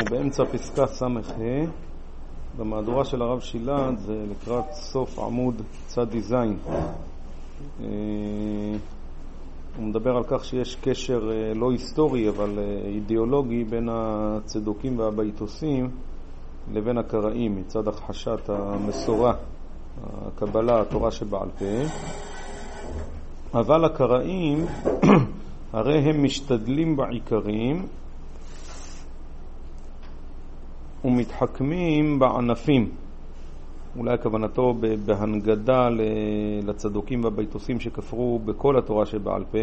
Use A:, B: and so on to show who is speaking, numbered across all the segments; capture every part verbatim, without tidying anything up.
A: באמצע פסקה סמך ה' במהדורה של הרב שילת, זה לקראת סוף עמוד צד זין. הוא מדבר על כך שיש קשר לא היסטורי אבל אידיאולוגי בין הצדוקים והבייתוסים לבין הקראים מצד הכחשת המסורה, הקבלה, התורה שבעל פה. אבל הקראים הרי הם משתדלים בעיקרים ומתחכמים בענפים. אולי כוונתו בהנגדה לצדוקים והבייתוסים שכפרו בכל התורה שבעל פה,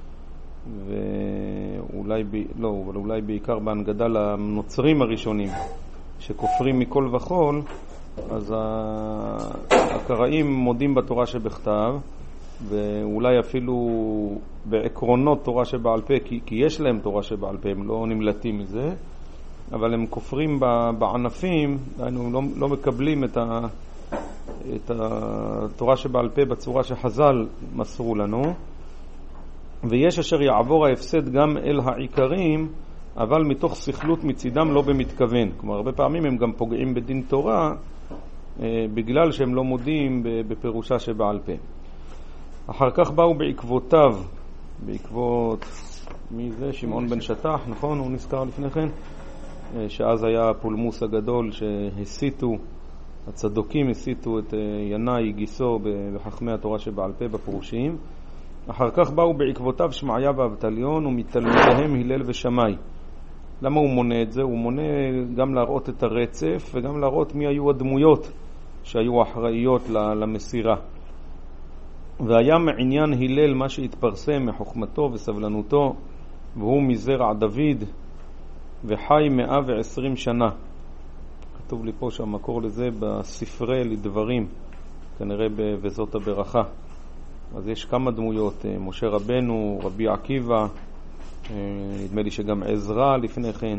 A: ואולי ב... לא, אבל אולי בעיקר בהנגדה לנוצרים הראשונים שכופרים מכל וכל. אז הקראים מודים בתורה שבכתב, ואולי אפילו בעקרונות תורה שבעל פה, כי, כי יש להם תורה שבעל פה, הם לא נמלטים מזה, אבל הם כופרים בענפים, הם לא, לא מקבלים את, ה, את התורה שבעל פה בצורה שחז"ל מסרו לנו. ויש אשר יעבור ההפסד גם אל העיקרים, אבל מתוך סכלות מצידם לא במתכוון. כלומר, הרבה פעמים הם גם פוגעים בדין תורה, בגלל שהם לא מודים בפירושה שבעל פה. אחר כך באו בעקבותיו, בעקבות מי זה? שמעון בן שטח, נכון? הוא נזכר לפני כן, שאז היה הפולמוס הגדול שהסיתו, הצדוקים הסיתו את ינאי גיסו בחכמי התורה שבעל פה בפירושים. אחר כך באו בעקבותיו שמעיה ואבטליון ומתלמידיהם הלל ושמאי. למה הוא מונה את זה? הוא מונה גם להראות את הרצף וגם להראות מי היו הדמויות שהיו אחראיות למסירה. והיה מעניין הלל מה שהתפרסם מחוכמתו וסבלנותו, והוא מזרע דוד וחי מאה ועשרים שנה. כתוב לי פה שהמקור לזה בספרי לדברים, כנראה בזאת הברכה. אז יש כמה דמויות, משה רבנו, רבי עקיבא, נדמה לי שגם עזרא לפני כן.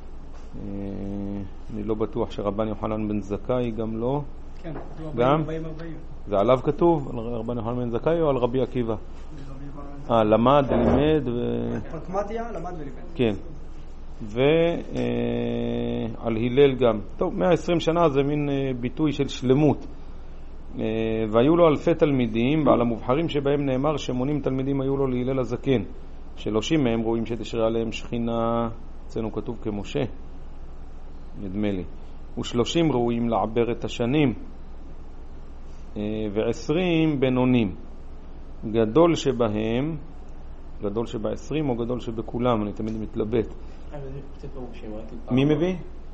A: אני לא בטוח שרבן יוחנן בן זכאי גם לא.
B: כן,
A: גם?
B: ארבעים ארבעים.
A: זה עליו כתוב? על רבן יוחנן בן זכאי או על רבי עקיבא? אה, למד, לימד ו...
B: פרקמטיה, למד ולימד.
A: כן. ועל הלל גם. טוב, מאה ועשרים שנה זה מין ביטוי של שלמות. והיו לו אלפי תלמידים, ועל המובחרים שבהם נאמר שמונים תלמידים היו לו להלל הזקן. שלושים מהם רואים שתשרה עליהם שכינה, אצלנו כתוב כמשה, נדמה לי. ושלושים ראויים לעבר את השנים, ועשרים בינונים. גדול שבהם, גדול שבעשרים או גדול שבכולם, אני תמיד מתלבט. מי מביא?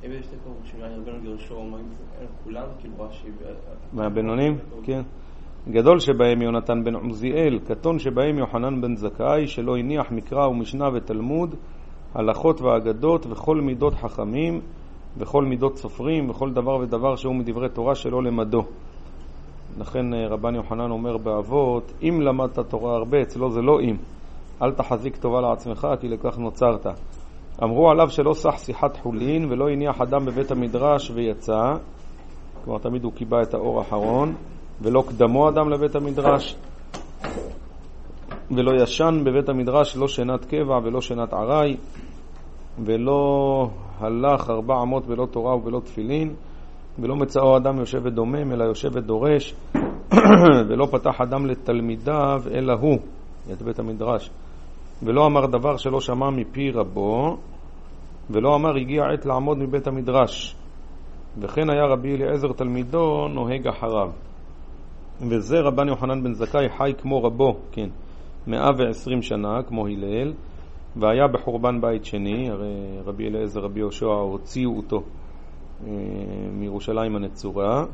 A: מהבינונים? כן. גדול שבהם יונתן בן עוזיאל, קטון שבהם יוחנן בן זכאי, שלא הניח מקרא ומשנה ותלמוד, הלכות ואגדות וכל מידות חכמים וכל מידות סופרים וכל דבר ודבר שהוא מדברי תורה שלא למדו. לכן רבן יוחנן אומר באבות, אם למדת תורה הרבה, אצלו זה לא אם, אל תחזיק טובה לעצמך כי לכך נוצרת. אמרו עליו שלא סח שיחת חולין ולא הניח אדם בבית המדרש ויצא, כלומר תמיד הוא קיבע את האור האחרון, ולא קדמו אדם לבית המדרש, ולא ישן בבית המדרש, לא שנת קבע ולא שנת ערי, ולא הלך ארבע אמות בלא תורה ובלא תפילין, ולא מצאו אדם יושב ודומם אלא יושב ודורש, ולא פתח אדם לתלמידיו אלא הוא, את בית המדרש, ולא אמר דבר שלא שמע מפי רבו, ולא אמר הגיע עת לעמוד מבית המדרש, וכן היה רבי אליעזר תלמידו נוהג אחריו. וזה רבן יוחנן בן זכאי חי כמו רבו, כן, מאה ועשרים שנה כמו הלל, והיה בחורבן בית שני. הרי רבי אליעזר רבי יהושע הוציאו אותו מירושלים הנצורה.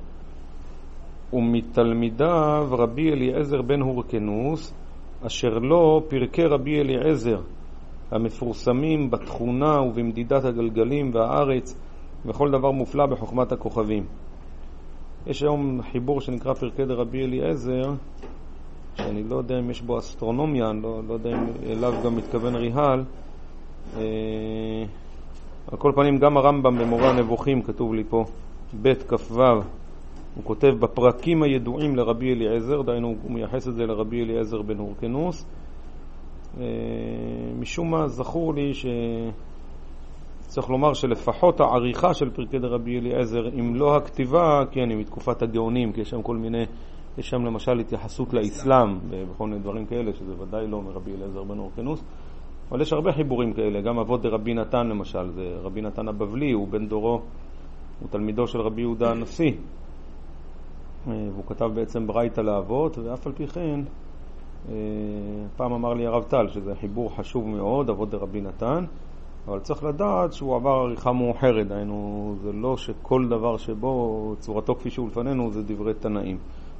A: ומתלמידיו רבי אליעזר בן הורקנוס, אשר לו פרקי רבי אליעזר המפורסמים בתכונה ובמדידת הגלגלים והארץ וכל דבר מופלא בחוכמת הכוכבים. יש היום חיבור שנקרא פרקי דרבי אליעזר, שאני לא יודע אם יש בו אסטרונומיה, לא, לא יודע אם אליו גם מתכוון ריהל. אה, על כל פנים גם הרמב"ם במורה הנבוכים כתוב לי פה, בית כ"ו, הוא כותב בפרקים הידועים לרבי אליעזר, דיינו הוא מייחס את זה לרבי אליעזר בן הורקנוס. אה, משום מה זכור לי ש... צריך לומר שלפחות העריכה של פרקי דרבי אליעזר, אם לא הכתיבה, כן, היא מתקופת הגאונים, כי יש שם כל מיני, יש שם למשל התייחסות לאסלאם, בכל מיני דברים כאלה, שזה ודאי לא מרבי אליעזר בן הורקנוס, אבל יש הרבה חיבורים כאלה, גם אבות דרבי נתן למשל, זה רבי נתן הבבלי, הוא בן דורו, הוא תלמידו של רבי יהודה הנשיא, והוא כתב בעצם ברייתא לאבות, ואף על פי כן, פעם אמר לי הרב טל שזה חיבור חשוב מאוד, אבות דרבי נתן, אבל צריך לדעת שהוא עבר עריכה מאוחרת, דהיינו, זה לא שכל דבר שבו צורתו כפי שהוא לפנינו זה דברי תנאים.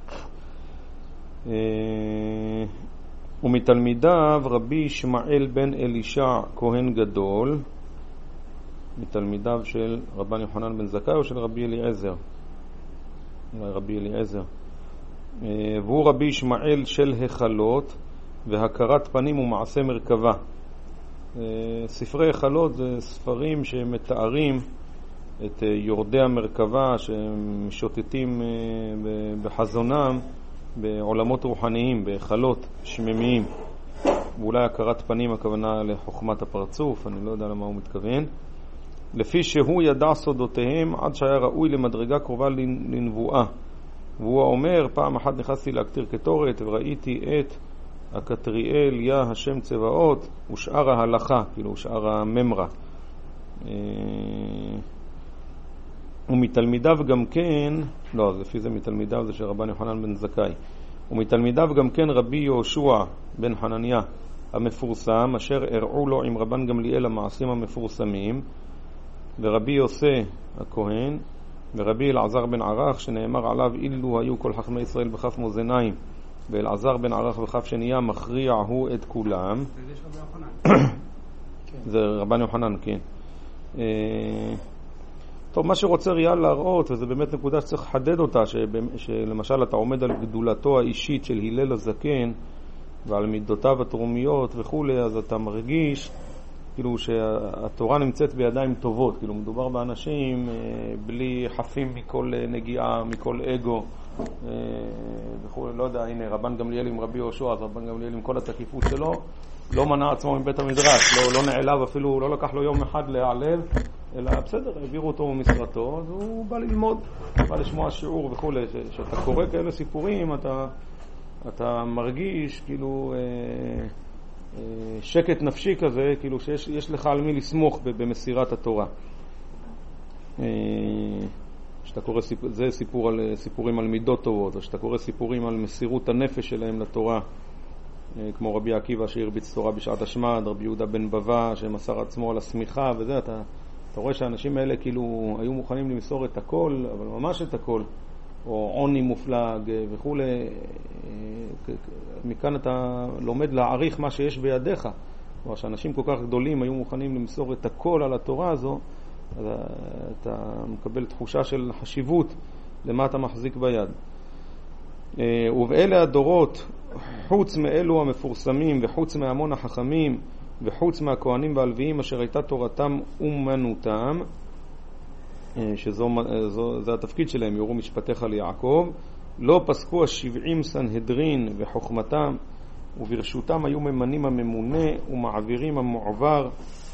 A: ומתלמידיו רבי ישמעאל בן אלישע כהן גדול, מתלמידיו של רבן יוחנן בן זכאי או של רבי אליעזר? רבי אליעזר. והוא רבי ישמעאל של החלות והכרת פנים ומעשה מרכבה. ספרי החלות זה ספרים שמתארים את יורדי המרכבה שמשוטטים בחזונם בעולמות רוחניים, בחלות שממיים. ואולי הכרת פנים הכוונה לחוכמת הפרצוף, אני לא יודע למה הוא מתכוון. לפי שהוא ידע סודותיהם עד שהיה ראוי למדרגה קרובה לנבואה. והוא אומר, פעם אחת נכנסתי להקטיר קטורת וראיתי את הקטריאל יא השם צבאות ושאר ההלכה, כאילו שאר הממרה. ומתלמידיו גם כן, לא, לפי זה מתלמידיו זה של רבן יוחנן בן זכאי. ומתלמידיו גם כן רבי יהושע בן חנניה המפורסם, אשר הראו לו עם רבן גמליאל המעשים המפורסמים, ורבי יוסי הכהן, ורבי אלעזר בן ערך, שנאמר עליו אילו היו כל חכמי ישראל בכף מאזניים, ואלעזר בן ערך בכף שנייה מכריע הוא את כולם. זה רבן יוחנן, כן. טוב, מה שרוצה ריאל להראות, וזה באמת נקודה שצריך לחדד אותה, שלמשל אתה עומד על גדולתו האישית של הלל הזקן, ועל מידותיו התרומיות וכו', אז אתה מרגיש כאילו שהתורה נמצאת בידיים טובות, כאילו מדובר באנשים בלי חפים מכל נגיעה, מכל אגו וכו', לא יודע, הנה רבן גמליאל עם רבי יהושע, אז רבן גמליאל עם כל התקיפות שלו, לא מנע עצמו מבית המדרש, לא, לא נעלב אפילו, לא לקח לו יום אחד להעלב, אלא בסדר, העבירו אותו ממשרתו, אז הוא בא ללמוד, בא לשמוע שיעור וכו'. כשאתה קורא כאלה סיפורים, אתה, אתה מרגיש כאילו אה, אה, שקט נפשי כזה, כאילו שיש יש לך על מי לסמוך במסירת התורה. אה, שאתה קורא סיפור, זה סיפור על, סיפורים על מידות טובות, או שאתה קורא סיפורים על מסירות הנפש שלהם לתורה, כמו רבי עקיבא שהרביץ תורה בשעת השמד, רבי יהודה בן בבא שמסר עצמו על הסמיכה וזה, אתה, אתה רואה שהאנשים האלה כאילו היו מוכנים למסור את הכל, אבל ממש את הכל, או עוני מופלג וכו'. מכאן אתה לומד להעריך מה שיש בידיך, כלומר שאנשים כל כך גדולים היו מוכנים למסור את הכל על התורה הזו, אז אתה מקבל תחושה של חשיבות למה אתה מחזיק ביד. ובאלה הדורות, חוץ מאלו המפורסמים וחוץ מהמון החכמים וחוץ מהכהנים והלוויים אשר הייתה תורתם אומנותם, שזו זו, זה התפקיד שלהם, יורו משפטיך ליעקב, לא פסקו השבעים סנהדרין וחוכמתם, וברשותם היו ממנים הממונה ומעבירים המועבר,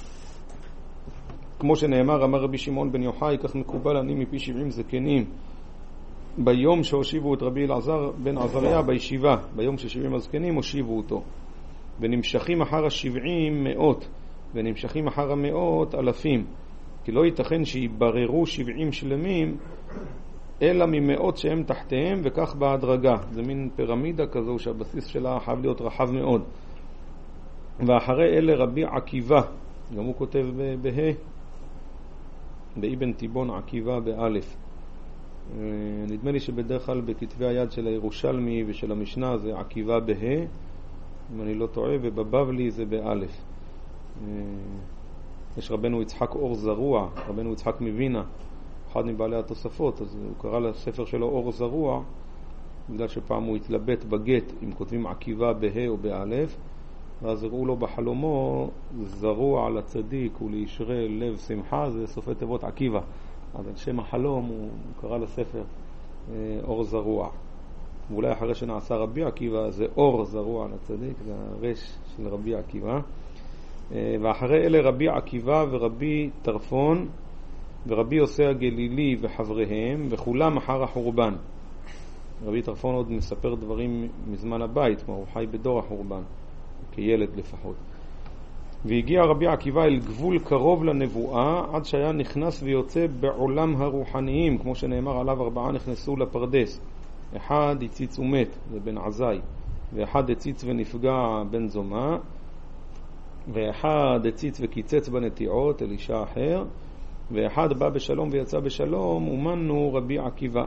A: כמו שנאמר, אמר רבי שמעון בן יוחאי, כך מקובל אני מפי שבעים זקנים, ביום שהושיבו את רבי אלעזר בן עזריה בישיבה, ביום ששבעים הזקנים הושיבו אותו, ונמשכים אחר השבעים מאות, ונמשכים אחר המאות אלפים, כי לא ייתכן שיבררו שבעים שלמים אלא ממאות שהם תחתיהם, וכך בהדרגה. זה מין פירמידה כזו שהבסיס שלה חייב להיות רחב מאוד. ואחרי אלה רבי עקיבא, גם הוא כותב בה', באבן תיבון עקיבא באלף. נדמה לי שבדרך כלל בכתבי היד של הירושלמי ושל המשנה זה עקיבא בה', אם אני לא טועה, ובבבלי זה באלף. יש רבנו יצחק אור זרוע, רבנו יצחק מבינה, אחד מבעלי התוספות, אז הוא קרא לספר שלו אור זרוע, בגלל שפעם הוא התלבט בגט אם כותבים עקיבא בה' או באלף, ואז הראו לו בחלומו זרוע על הצדיק ולישרי לב שמחה, זה סופי תיבות עקיבא. אז על שם החלום הוא, הוא קרא לספר אה, אור זרוע. ואולי אחרי שנעשה רבי עקיבא זה אור זרוע על הצדיק, זה הרש של רבי עקיבא. ואחרי אלה רבי עקיבא ורבי טרפון ורבי יוסי הגלילי וחבריהם, וכולם אחר החורבן. רבי טרפון עוד מספר דברים מזמן הבית, כמו הוא חי בדור החורבן, כילד לפחות. והגיע רבי עקיבא אל גבול קרוב לנבואה, עד שהיה נכנס ויוצא בעולם הרוחניים, כמו שנאמר עליו, ארבעה נכנסו לפרדס. אחד הציץ ומת, זה בן עזאי, ואחד הציץ ונפגע בן זומא, ואחד הציץ וקיצץ בנטיעות, אלישע אחר, ואחד בא בשלום ויצא בשלום, ומנו רבי עקיבא.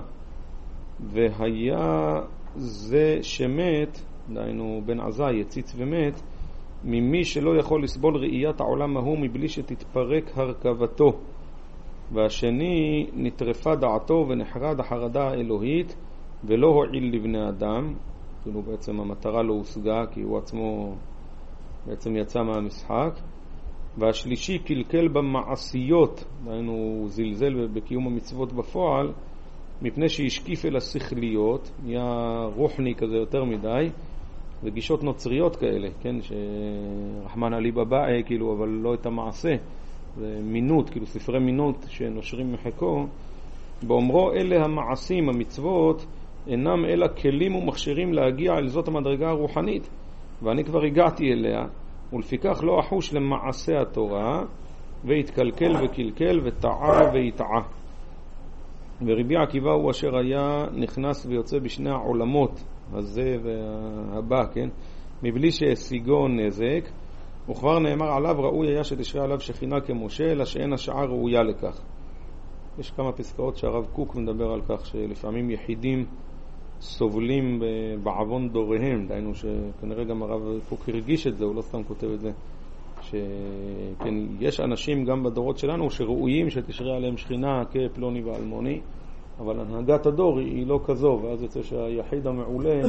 A: והיה זה שמת, דהיינו בן עזאי, הציץ ומת, ממי שלא יכול לסבול ראיית העולם ההוא מבלי שתתפרק הרכבתו. והשני נטרפה דעתו ונחרד החרדה האלוהית ולא הועיל לבני אדם, כאילו בעצם המטרה לא הושגה כי הוא עצמו בעצם יצא מהמשחק. והשלישי קלקל במעשיות, דהיינו הוא זלזל בקיום המצוות בפועל, מפני שהשקיף אל השכליות, נהיה רוחני כזה יותר מדי, וגישות נוצריות כאלה, כן, שרחמן עלי בבא, כאילו, אבל לא את המעשה, זה מינות, כאילו ספרי מינות שנושרים מחקו, באומרו אלה המעשים, המצוות, אינם אלא כלים ומכשירים להגיע אל זאת המדרגה הרוחנית, ואני כבר הגעתי אליה, ולפיכך לא אחוש למעשה התורה, והתקלקל וקלקל וטעה ויטעה. ורבי עקיבא הוא אשר היה נכנס ויוצא בשני העולמות, הזה והבא, כן? מבלי שהשיגו נזק, וכבר נאמר עליו, ראוי היה שתשרה עליו שכינה כמשה, אלא שאין השעה ראויה לכך. יש כמה פסקאות שהרב קוק מדבר על כך, שלפעמים יחידים סובלים בעוון דוריהם, דהיינו שכנראה גם הרב קוק הרגיש את זה, הוא לא סתם כותב את זה, שכן, יש אנשים גם בדורות שלנו שראויים שתשרה עליהם שכינה כפלוני ואלמוני, אבל הנהגת הדור היא לא כזו, ואז יוצא שהיחיד המעולה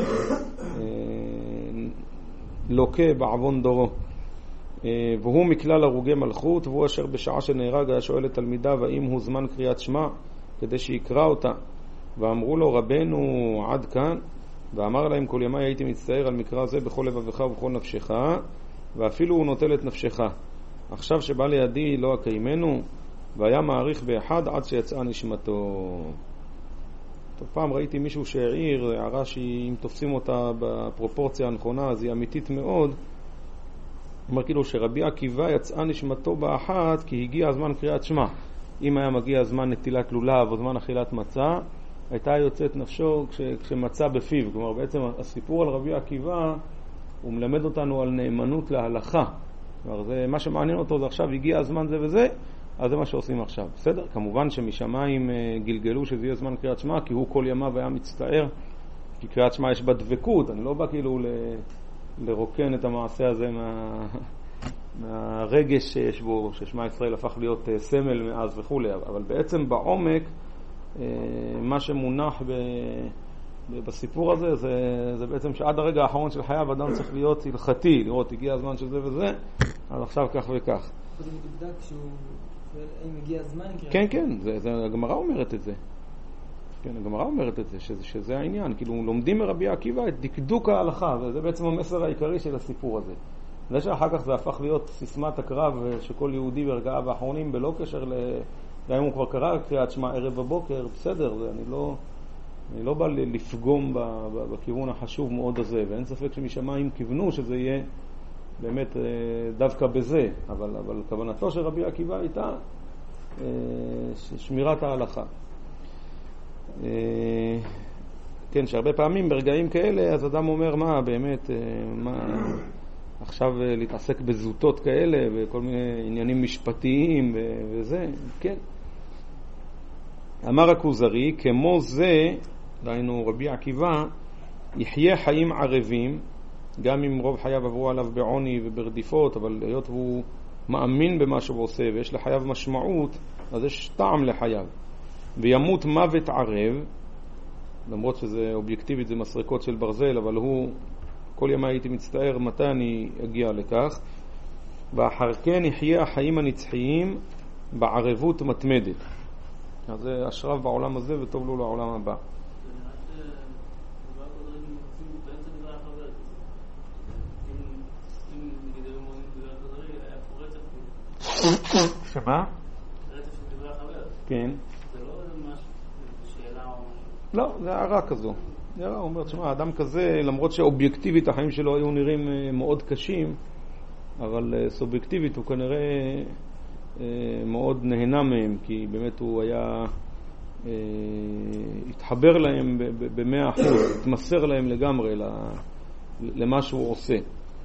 A: לוקה בעוון דורו. והוא מכלל הרוגי מלכות, והוא אשר בשעה שנהרג היה שואל את תלמידיו האם הוא זמן קריאת שמע כדי שיקרא אותה, ואמרו לו רבנו עד כאן, ואמר להם כל ימי הייתי מצטער על מקרא זה בכל לבבך ובכל נפשך, ואפילו הוא נוטל את נפשך. עכשיו שבא לידי לא אקיימנו, והיה מעריך באחד עד שיצאה נשמתו. טוב, פעם ראיתי מישהו שהעיר, הערה שאם תופסים אותה בפרופורציה הנכונה אז היא אמיתית מאוד. אומר כאילו שרבי עקיבא יצאה נשמתו באחת כי הגיע הזמן קריאת שמע. אם היה מגיע הזמן נטילת לולב או זמן אכילת מצה, הייתה יוצאת נפשו כש, כשמצא בפיו. כלומר בעצם הסיפור על רבי עקיבא הוא מלמד אותנו על נאמנות להלכה. כלומר זה מה שמעניין אותו, זה עכשיו הגיע הזמן זה וזה, אז זה מה שעושים עכשיו. בסדר? כמובן שמשמיים גלגלו שזה יהיה זמן קריאת שמע, כי הוא כל ימיו היה מצטער, כי קריאת שמע יש בה דבקות. אני לא בא כאילו ל... לרוקן את המעשה הזה מה... מהרגש שיש בו, ששמע ישראל הפך להיות סמל מאז וכו'. אבל בעצם בעומק, מה שמונח ב... בסיפור הזה, זה, זה בעצם שעד הרגע האחרון של חייו אדם צריך להיות הלכתי, לראות הגיע הזמן של זה וזה, אז עכשיו כך וכך.
B: זה מדוקדק שהוא שואל האם הגיע הזמן?
A: כן, כן, זה, זה, הגמרא אומרת את זה. כן, הגמרא אומרת את זה, שזה, שזה העניין. כאילו לומדים מרבי עקיבא את דקדוק ההלכה, וזה בעצם המסר העיקרי של הסיפור הזה. זה שאחר כך זה הפך להיות סיסמת הקרב שכל יהודי ברגעיו האחרונים, בלא קשר ל... גם אם הוא כבר קרא קריאת שמע ערב בבוקר, בסדר, זה אני לא... אני לא בא לפגום בכיוון החשוב מאוד הזה, ואין ספק שמשמיים כיוונו שזה יהיה באמת דווקא בזה, אבל, אבל כוונתו של רבי עקיבא הייתה שמירת ההלכה. כן, שהרבה פעמים ברגעים כאלה אז אדם אומר מה באמת, מה עכשיו להתעסק בזוטות כאלה וכל מיני עניינים משפטיים וזה, כן. אמר הכוזרי, כמו זה, דהיינו רבי עקיבא, יחיה חיים ערבים, גם אם רוב חייו עברו עליו בעוני וברדיפות, אבל היות והוא מאמין במה שהוא עושה ויש לחייו משמעות, אז יש טעם לחייו. וימות מוות ערב, למרות שזה אובייקטיבית, זה מסרקות של ברזל, אבל הוא, כל ימי הייתי מצטער מתי אני אגיע לכך. ואחר כן יחיה החיים הנצחיים בערבות מתמדת. אז זה אשרב בעולם הזה וטוב לו לעולם הבא. שמה?
C: רצף של דברי החבר.
A: כן.
C: זה לא משהו, שאלה או משהו.
A: לא, זה הערה כזו. זה הערה, הוא אומר, תשמע, אדם כזה, למרות שאובייקטיבית החיים שלו היו נראים מאוד קשים, אבל סובייקטיבית הוא כנראה מאוד נהנה מהם, כי באמת הוא היה התחבר להם במאה אחוז, התמסר להם לגמרי למה שהוא עושה.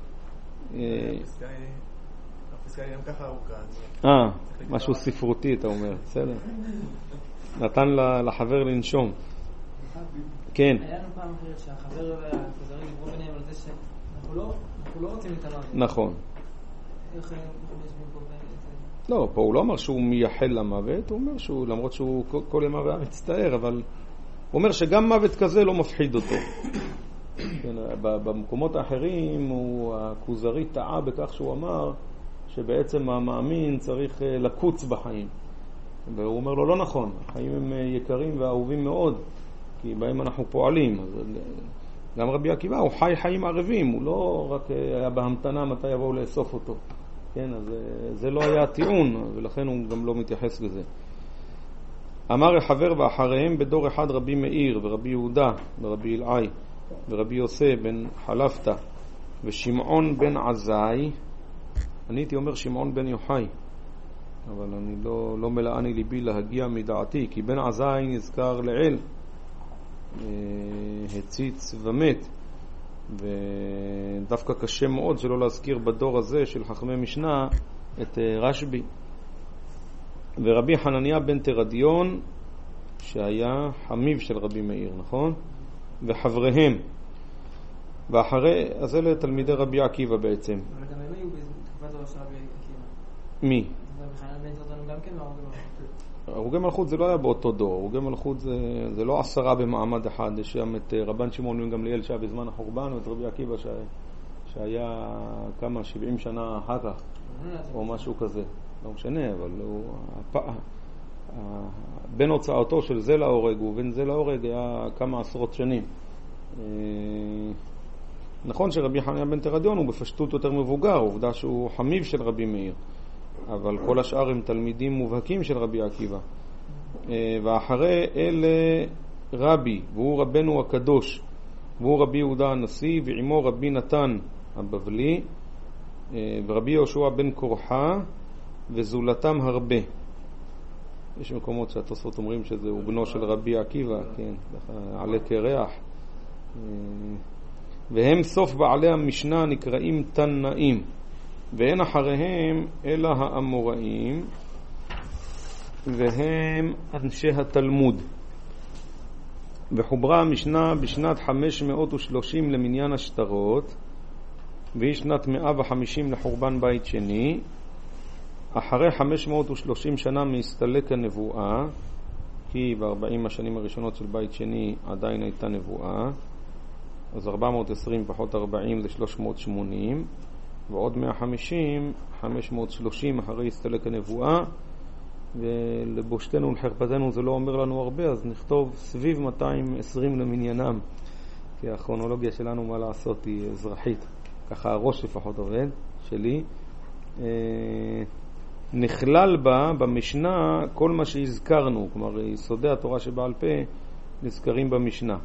D: הפסקה היא גם ככה ארוכה.
A: אה, משהו ספרותי אתה אומר, בסדר. נתן לחבר לנשום. כן.
B: היה לנו פעם אחרת שהחבר והכוזרים דיברו ביניהם על זה שאנחנו לא רוצים להתאמר.
A: נכון.
B: איך יש במקום בין את זה?
A: לא, פה הוא לא אמר שהוא מייחל למוות, הוא אומר שהוא, למרות שהוא כל ימיו היה מצטער, אבל הוא אומר שגם מוות כזה לא מפחיד אותו. כן, במקומות האחרים הוא, הכוזרי טעה בכך שהוא אמר שבעצם המאמין צריך לקוץ בחיים. והוא אומר לו, לא נכון, החיים הם יקרים ואהובים מאוד, כי בהם אנחנו פועלים. אז גם רבי עקיבא הוא חי חיים ערבים, הוא לא רק היה בהמתנה מתי יבואו לאסוף אותו. כן, אז זה לא היה טיעון, ולכן הוא גם לא מתייחס לזה. אמר החבר ואחריהם בדור אחד רבי מאיר ורבי יהודה ורבי אלעאי ורבי יוסי בן חלפתא ושמעון בן עזאי. אני הייתי אומר שמעון בן יוחאי, אבל אני לא, לא מלאני ליבי להגיע מדעתי, כי בן עזאי נזכר לעיל, הציץ ומת, ודווקא קשה מאוד שלא להזכיר בדור הזה של חכמי משנה את רשב"י. ורבי חנניה בן תרדיון שהיה חמיב של רבי מאיר, נכון? וחבריהם. ואחרי, אז אלה תלמידי רבי עקיבא בעצם.
B: אבל גם הם היו בתקופת דור של רבי עקיבא.
A: מי?
B: רבי חנניה בן תרדיון גם כן והרוגי מלכות.
A: הרוגי מלכות זה לא היה באותו דור. הרוגי מלכות זה, זה לא עשרה במעמד אחד. יש שם את רבן שמעון בן גמליאל שהיה בזמן החורבן, ואת רבי עקיבא ש... שהיה כמה, שבעים שנה אחר כך, או משהו כזה. לא משנה, אבל הוא... הפ... בין הוצאתו של זה להורג ובין זה להורג היה כמה עשרות שנים. נכון שרבי חנניה בן תרדיון הוא בפשטות יותר מבוגר, עובדה שהוא חמיב של רבי מאיר, אבל כל השאר הם תלמידים מובהקים של רבי עקיבא. ואחרי אלה רבי, והוא רבנו הקדוש, והוא רבי יהודה הנשיא, ועמו רבי נתן הבבלי, ורבי יהושע בן קורחה, וזולתם הרבה. יש מקומות שהתוספות אומרים שזה הוא בנו של רבי עקיבא, כן, עלי קרח. והם סוף בעלי המשנה נקראים תנאים, ואין אחריהם אלא האמוראים, והם אנשי התלמוד. וחוברה המשנה בשנת חמש מאות ושלושים למניין השטרות, והיא שנת מאה וחמישים לחורבן בית שני. אחרי חמש מאות ושלושים שנה מהסתלק הנבואה, כי ב-ארבעים השנים הראשונות של בית שני עדיין הייתה נבואה, אז ארבע מאות ועשרים פחות ארבעים זה שלוש מאות ושמונים, ועוד מאה וחמישים, חמש מאות ושלושים אחרי הסתלק הנבואה, ולבושתנו ולחרפתנו זה לא אומר לנו הרבה, אז נכתוב סביב מאתיים ועשרים למניינם, כי הכרונולוגיה שלנו מה לעשות היא אזרחית, ככה הראש לפחות עובד שלי. נכלל בה במשנה כל מה שהזכרנו, כלומר יסודי התורה שבעל פה נזכרים במשנה.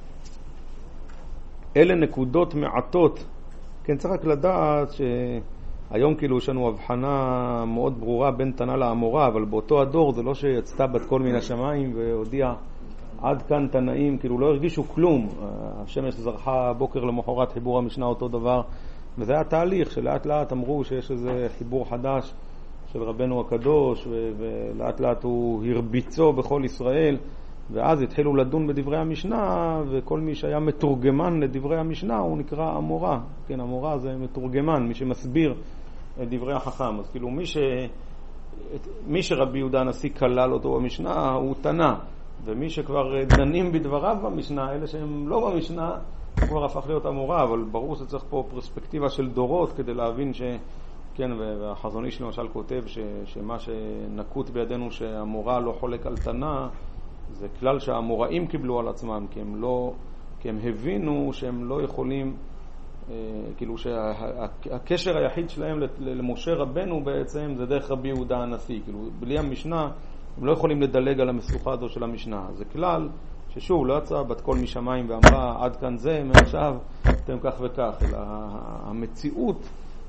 A: אלה נקודות מעטות, כן, צריך רק לדעת שהיום כאילו יש לנו הבחנה מאוד ברורה בין תנא לאמורה, אבל באותו הדור זה לא שיצתה בת קול מן השמיים והודיע עד כאן תנאים, כאילו לא הרגישו כלום. השמש זרחה בוקר למחרת חיבור המשנה אותו דבר, וזה היה תהליך שלאט לאט אמרו שיש איזה חיבור חדש של רבנו הקדוש, ולאט לאט הוא הרביצו בכל ישראל, ואז התחילו לדון בדברי המשנה, וכל מי שהיה מתורגמן לדברי המשנה הוא נקרא אמורה. כן, אמורה זה מתורגמן, מי שמסביר את דברי החכם. אז כאילו מי, ש... מי שרבי יהודה הנשיא כלל אותו במשנה הוא תנא, ומי שכבר דנים בדבריו במשנה, אלה שהם לא במשנה, הוא כבר הפך להיות אמורה. אבל ברור שצריך פה פרספקטיבה של דורות כדי להבין ש... כן, והחזון איש למשל כותב ש... שמה שנקוט בידינו שהמורה לא חולק על תנא, זה כלל שהאמוראים קיבלו על עצמם, כי הם, לא, כי הם הבינו שהם לא יכולים כאילו שהקשר היחיד שלהם למשה רבנו בעצם זה דרך רבי יהודה הנשיא. כאילו בלי המשנה הם לא יכולים לדלג על המשוכה הזו של המשנה. זה כלל ששוב לא יצא בת קול משמיים ואמרה עד כאן זה, מעכשיו אתם כך וכך, אלא המציאות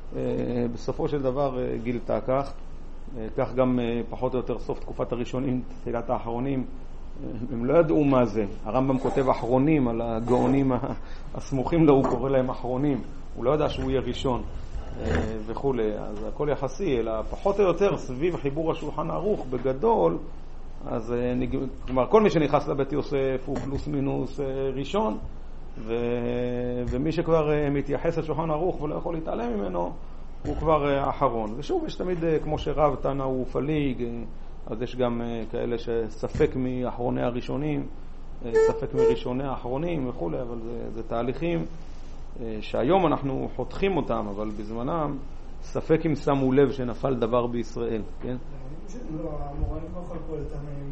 A: בסופו של דבר גילתה כך. כך גם פחות או יותר סוף תקופת הראשונים, תחילת האחרונים, הם לא ידעו מה זה. הרמב"ם כותב אחרונים על הגאונים הסמוכים לו, הוא קורא להם אחרונים. הוא לא ידע שהוא יהיה ראשון וכו'. אז הכל יחסי, אלא פחות או יותר סביב חיבור השולחן ערוך בגדול. אז כלומר, כל מי שנכנס לבית יוסף הוא פלוס מינוס ראשון, ו... ומי שכבר מתייחס לשולחן ערוך ולא יכול להתעלם ממנו, הוא כבר אחרון. ושוב, יש תמיד, כמו שרב תנא הוא פליג, אז יש גם כאלה שספק מאחרוני הראשונים, ספק מראשוני האחרונים וכו', אבל זה, זה תהליכים שהיום אנחנו חותכים אותם, אבל בזמנם ספק אם שמו לב שנפל דבר בישראל, כן?
D: לא, המוראים לא חלקו לתנאים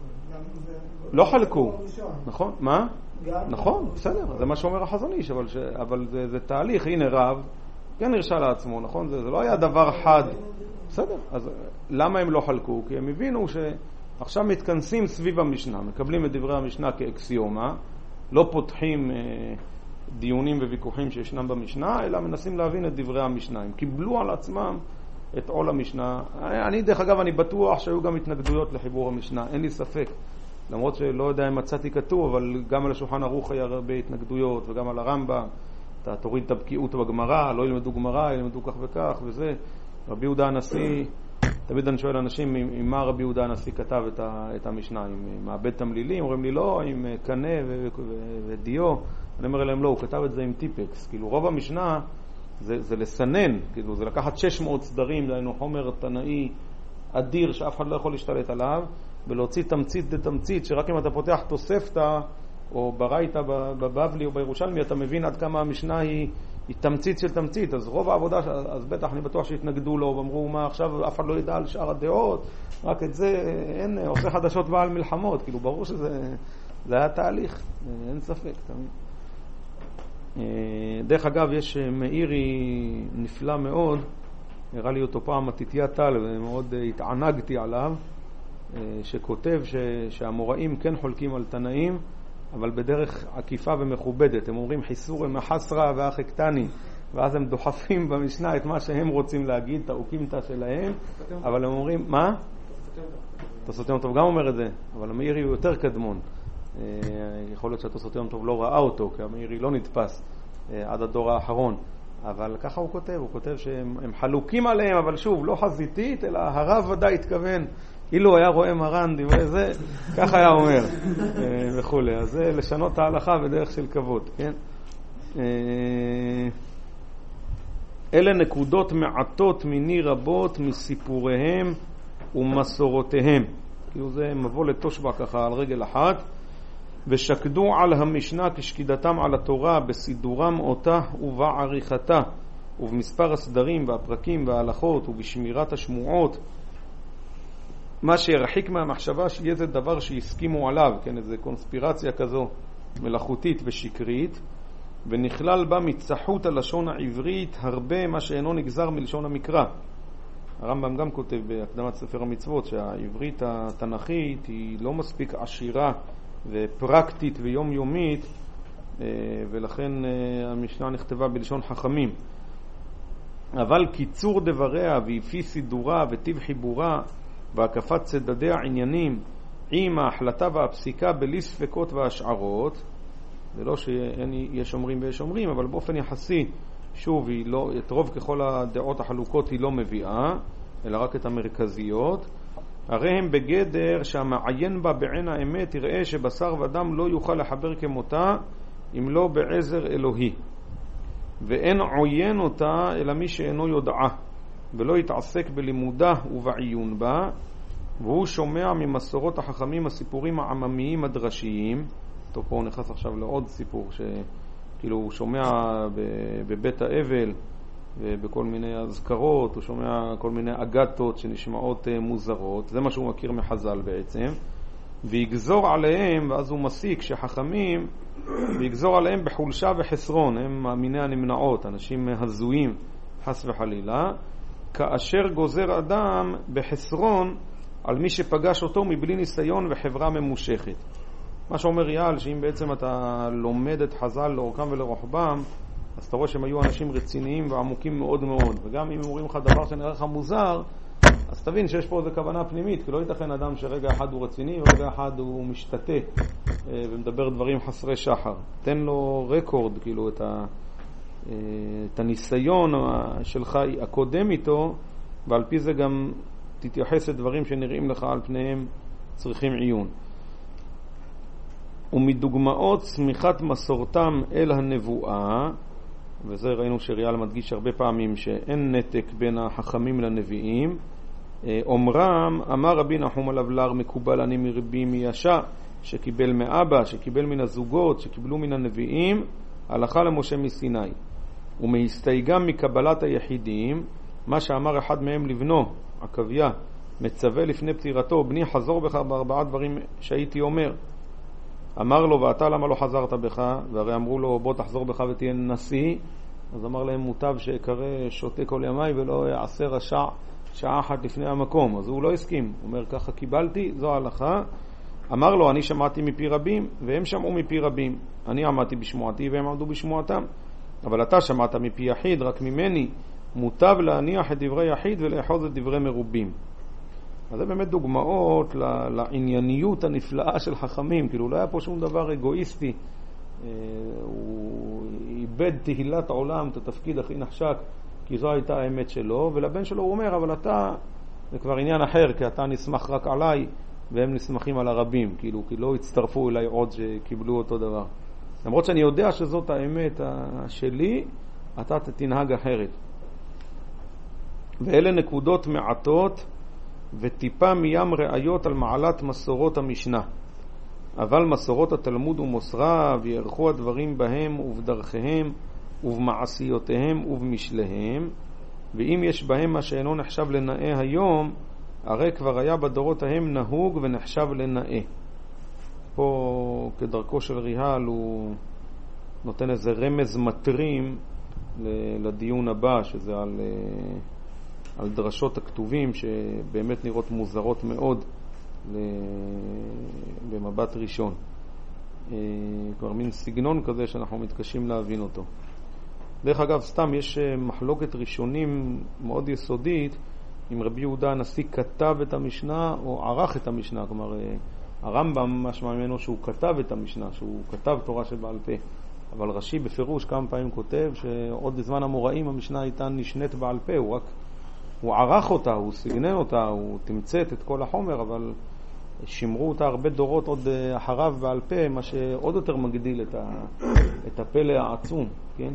D: בבית.
A: לא חלקו, נכון? מה? נכון, בסדר, זה מה שאומר החזון איש, אבל, ש... אבל זה, זה תהליך. הנה רב כן הרשה לעצמו, נכון? זה, זה לא היה דבר חד. בסדר, אז למה הם לא חלקו? כי הם הבינו שעכשיו מתכנסים סביב המשנה, מקבלים את דברי המשנה כאקסיומה, לא פותחים אה, דיונים וויכוחים שישנם במשנה, אלא מנסים להבין את דברי המשנה. הם קיבלו על עצמם את עול המשנה. אני, דרך אגב, אני בטוח שהיו גם התנגדויות לחיבור המשנה, אין לי ספק. למרות שלא יודע אם מצאתי כתוב, אבל גם על השולחן ערוך היה הרבה התנגדויות, וגם על הרמב"ם. אתה תוריד את הבקיאות בגמרא, לא ילמדו גמרא, ילמדו כך וכך, וזה. רבי יהודה הנשיא, תמיד אני שואל אנשים, עם מה רבי יהודה הנשיא כתב את, ה, את המשנה? עם מעבד תמלילים? אומרים לי לא, עם קנה ו- ו- ודיו. אני אומר להם לא, הוא כתב את זה עם טיפקס. כאילו רוב המשנה זה, זה לסנן, כאילו זה לקחת שש מאות סדרים, זה חומר תנאי אדיר שאף אחד לא יכול להשתלט עליו, ולהוציא תמצית לתמצית, שרק אם אתה פותח תוספתא, או ברייתא בבבלי או בירושלמי, אתה מבין עד כמה המשנה היא, היא תמצית של תמצית. אז רוב העבודה, אז בטח אני בטוח שהתנגדו לו, ואמרו מה עכשיו, אף אחד לא ידע על שאר הדעות, רק את זה, אין, עושה חדשות ועל מלחמות. כאילו ברור שזה זה היה תהליך, אין ספק. תמיד. דרך אגב, יש מאירי נפלא מאוד, הראה לי אותו פעם מתתיה טל, ומאוד התענגתי עליו, שכותב ש, שהמוראים כן חולקים על תנאים, אבל בדרך עקיפה ומכובדת. הם אומרים חיסור מחסרה ואחקטני, ואז הם דוחפים במשנה את מה שהם רוצים להגיד, את האוקימתא שלהם, אבל הם אומרים, מה? תוספות יום טוב גם אומר את זה, אבל המאירי הוא יותר קדמון. יכול להיות שהתוספות יום טוב לא ראה אותו, כי המאירי לא נתפס עד הדור האחרון. אבל ככה הוא כותב, הוא כותב שהם חלוקים עליהם, אבל שוב, לא חזיתית, אלא הרב ודאי התכוון, אילו היה רואה מרן דברי זה, ככה היה אומר, וכו'. אז זה לשנות את ההלכה בדרך של כבוד, כן? אלה נקודות מעטות מיני רבות מסיפוריהם ומסורותיהם. כאילו זה מבוא לתושבע ככה על רגל אחת. ושקדו על המשנה כשקידתם על התורה בסידורם אותה ובעריכתה ובמספר הסדרים והפרקים וההלכות ובשמירת השמועות, מה שירחיק מהמחשבה שיהיה זה דבר שהסכימו עליו, כן, איזו קונספירציה כזו מלאכותית ושקרית, ונכלל בה מצחות הלשון העברית הרבה מה שאינו נגזר מלשון המקרא. הרמב"ם גם כותב בהקדמת ספר המצוות שהעברית התנ"כית היא לא מספיק עשירה ופרקטית ויומיומית, ולכן המשנה נכתבה בלשון חכמים. אבל קיצור דבריה ויפי סידורה וטיב חיבורה והקפת צדדי העניינים עם ההחלטה והפסיקה בלי ספקות והשערות, זה לא שיש אומרים ויש אומרים, אבל באופן יחסי, שוב, היא לא, את רוב ככל הדעות החלוקות היא לא מביאה, אלא רק את המרכזיות. הרי הם בגדר שהמעיין בה בעין האמת יראה שבשר ודם לא יוכל לחבר כמותה אם לא בעזר אלוהי, ואין עוין אותה אלא מי שאינו יודעה ולא יתעסק בלימודה ובעיון בה, והוא שומע ממסורות החכמים הסיפורים העממיים הדרשיים. טוב, פה הוא נכנס עכשיו לעוד סיפור שכאילו הוא שומע בבית האבל ובכל מיני הזכרות, הוא שומע כל מיני אגתות שנשמעות מוזרות, זה מה שהוא מכיר מחז"ל בעצם. ויגזור עליהם, ואז הוא מסיק שחכמים, ויגזור עליהם בחולשה וחסרון, הם מאמיני הנמנעות, אנשים הזויים, חס וחלילה, כאשר גוזר אדם בחסרון על מי שפגש אותו מבלי ניסיון וחברה ממושכת. מה שאומר יעל, שאם בעצם אתה לומד את חז"ל לאורכם ולרוחבם, אז אתה רואה שהם היו אנשים רציניים ועמוקים מאוד מאוד, וגם אם אומרים לך דבר שנראה לך מוזר, אז תבין שיש פה איזו כוונה פנימית, כי לא ייתכן אדם שרגע אחד הוא רציני ורגע אחד הוא משתתה ומדבר דברים חסרי שחר. תן לו רקורד, כאילו את, ה, את הניסיון שלך הקודם איתו, ועל פי זה גם תתייחס לדברים שנראים לך על פניהם צריכים עיון. ומדוגמאות צמיחת מסורתם אל הנבואה, וזה ראינו שריאל מדגיש הרבה פעמים שאין נתק בין החכמים לנביאים, אומרם, אמר רבי נחום הלבלר, מקובל אני מרבי מישע, שקיבל מאבא, שקיבל מן הזוגות, שקיבלו מן הנביאים, הלכה למשה מסיני. ומהסתייגם מקבלת היחידים, מה שאמר אחד מהם לבנו, עקביה, מצווה לפני פטירתו, בני חזור בך בארבעה דברים שהייתי אומר. אמר לו, ואתה למה לא חזרת בך? והרי אמרו לו, בוא תחזור בך ותהיה נשיא. אז אמר להם, מוטב שיקרא שותה כל ימי ולא יעשה רשע שעה אחת לפני המקום. אז הוא לא הסכים, הוא אומר, ככה קיבלתי, זו ההלכה. אמר לו, אני שמעתי מפי רבים והם שמעו מפי רבים, אני עמדתי בשמועתי והם עמדו בשמועתם, אבל אתה שמעת מפי יחיד, רק ממני מוטב להניח את דברי יחיד ולאחוז את דברי מרובים. אז זה באמת דוגמאות לענייניות הנפלאה של חכמים, כאילו לא היה פה שום דבר אגואיסטי, הוא איבד תהילת העולם, את התפקיד הכי נחשק, כי זו הייתה האמת שלו, ולבן שלו הוא אומר, אבל אתה, זה כבר עניין אחר, כי אתה נסמך רק עליי, והם נסמכים על הרבים, כאילו, כי לא הצטרפו אליי עוד שקיבלו אותו דבר. למרות שאני יודע שזאת האמת שלי, אתה תנהג אחרת. ואלה נקודות מעטות, וטיפה מים ראיות על מעלת מסורות המשנה. אבל מסורות התלמוד ומוסרה, ויערכו הדברים בהם ובדרכיהם, ובמעשיותיהם ובמשליהם, ואם יש בהם מה שאינו נחשב לנאה היום, הרי כבר היה בדורות ההם נהוג ונחשב לנאה. פה כדרכו של ריהל הוא נותן איזה רמז מטרים לדיון הבא, שזה על, על דרשות הכתובים שבאמת נראות מוזרות מאוד במבט ראשון. כבר מין סגנון כזה שאנחנו מתקשים להבין אותו. דרך אגב, סתם יש מחלוקת ראשונים מאוד יסודית אם רבי יהודה הנשיא כתב את המשנה או ערך את המשנה. כלומר, הרמב"ם משמע ממנו שהוא כתב את המשנה, שהוא כתב תורה שבעל פה. אבל רש"י בפירוש כמה פעמים כותב שעוד בזמן המוראים המשנה הייתה נשנית בעל פה, הוא רק הוא ערך אותה, הוא סגנן אותה, הוא תמצת את כל החומר, אבל שימרו אותה הרבה דורות עוד אחריו בעל פה, מה שעוד יותר מגדיל את, ה, את הפלא העצום, כן?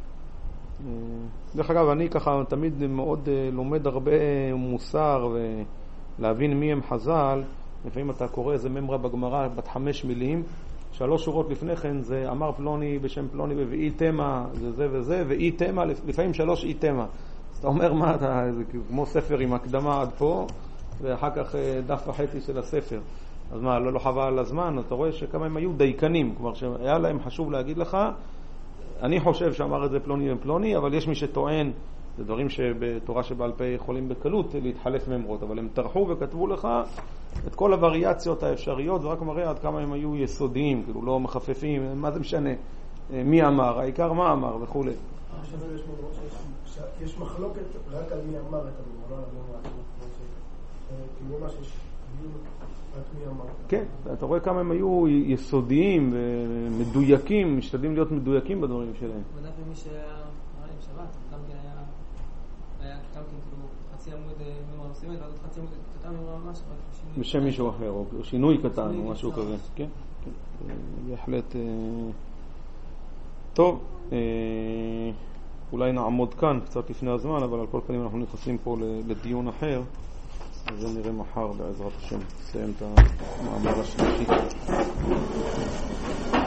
A: דרך אגב, אני ככה תמיד מאוד לומד הרבה מוסר ולהבין מי הם חז"ל. לפעמים אתה קורא איזה ממרה בגמרא בת חמש מילים, שלוש שורות לפני כן זה אמר פלוני בשם פלוני ואי תמה, זה זה וזה, ואי תמה, לפעמים שלוש אי תמה. אז אתה אומר מה, אתה, זה כמו ספר עם הקדמה עד פה, ואחר כך דף וחצי של הספר. אז מה, לא, לא חבל על הזמן? אתה רואה שכמה הם היו דייקנים, כלומר שהיה להם חשוב להגיד לך, אני חושב שאמר את זה פלוני ופלוני, אבל יש מי שטוען, זה דברים שבתורה שבעל פה יכולים בקלות להתחלף ממרות, אבל הם טרחו וכתבו לך את כל הווריאציות האפשריות, ורק מראה עד כמה הם היו יסודיים, כאילו לא מחפפים, מה זה משנה, מי אמר, העיקר מה אמר וכו'.
D: עכשיו יש מחלוקת רק על מי אמר את המאמר, לא על מי אמר, כאילו מה שיש רק מי אמר.
A: כן, אתה רואה כמה הם היו יסודיים ומדויקים, משתדלים להיות מדויקים בדברים שלהם.
B: בדף למי שהיה עם שבת, גם כן היה, היה גם כן כאילו חצי עמוד ממורה מסוימת, ועוד חצי עמוד קטן ממורה ממש,
A: בשם מישהו אחר, או שינוי קטן או משהו כזה. כן, כן, בהחלט. טוב, אולי נעמוד כאן קצת לפני הזמן, אבל על כל פנים אנחנו נכנסים פה לדיון אחר, אז זה נראה מחר בעזרת השם. נסיים את המאמר השלישי.